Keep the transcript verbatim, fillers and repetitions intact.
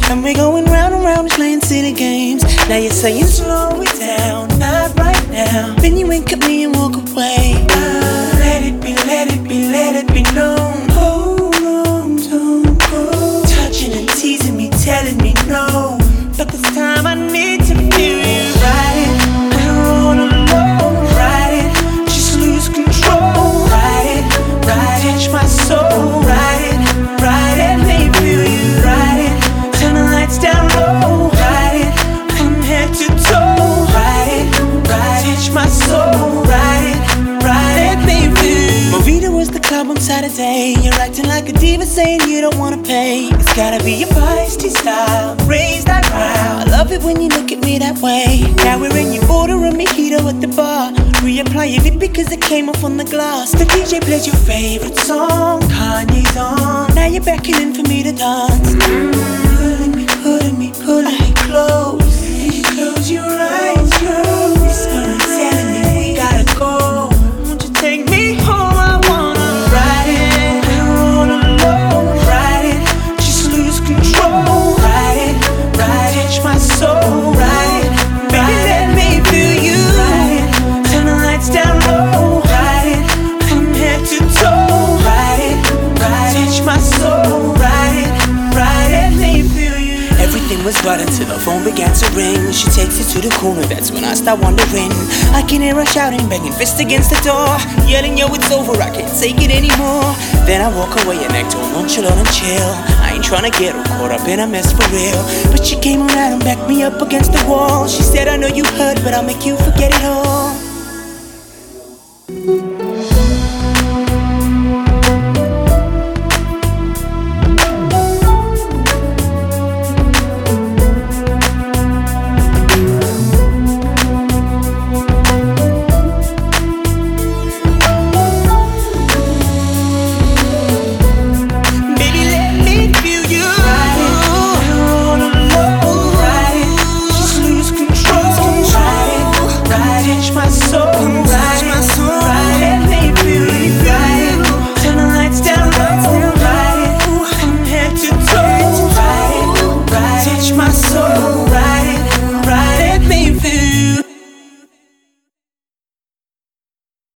And we're going round and round, just playing silly games. Now you're saying slow it down, not right now. Then you wink at me and walk away. Ah, let it be, let it be, let it be known. Hold on, don't go. Touching and teasing me, telling me no. But this time I need to feel you. Ride it, I don't wanna alone. Ride it, just lose control. Ride it, ride it, touch my soul. Ride it, ride it, let me feel you. Ride it, turn the lights down low. Ride it, from head to toe. Ride it, ride it, touch my soul. Ride it, ride it, let me feel you. Movida was the club on Saturday. You're acting like a diva, saying you don't wanna pay. It's gotta be your feisty style, raise that crowd. I love it when you look at me that way. Now we're in, you order a mojito at the bar. Reapplying it because it came off on the glass. The D J plays your favorite song, Kanye's on. Now you're beckoning for me to dance. Pulling me, pulling me, pulling me close. Close your eyes, girl. Whispering, telling me we gotta go. Won't you take me home? I wanna ride it, I don't wanna alone. Ride it, just lose control. Ride it, ride it, touch my soul. Ride it, baby, let me feel you. Ride it, turn the lights down low. Ride it, from head to toe. Ride it, ride it, touch my soul. Ride it, ride it, let me feel you. Everything was right until the phone began to ring. She takes it to the corner, that's when I start wondering. I can hear her shouting, banging fist against the door, yelling, yo, it's over, I can't take it anymore. Then I walk away and act all nonchalant and chill. I ain't tryna get her caught up in a mess for real. But she came around and backed me up against the wall. She said, I know you heard, but I'll make you forget it all.